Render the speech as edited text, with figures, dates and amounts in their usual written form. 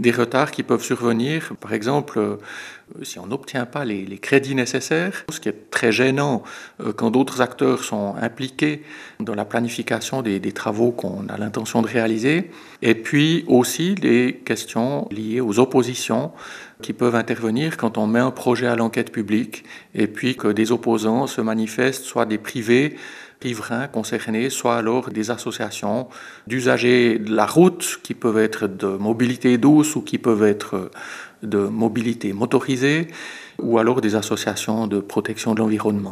des retards qui peuvent survenir. Par exemple, si on n'obtient pas les crédits nécessaires, ce qui est très gênant quand d'autres acteurs sont impliqués dans la planification des travaux qu'on a l'intention de réaliser. Et puis aussi les questions liées aux oppositions qui peuvent intervenir quand on met un projet à l'enquête publique et puis que des opposants se manifestent, soit des privés, riverains concernés, soit alors des associations d'usagers de la route qui peuvent être de mobilité douce ou qui peuvent être de mobilité motorisée, ou alors des associations de protection de l'environnement.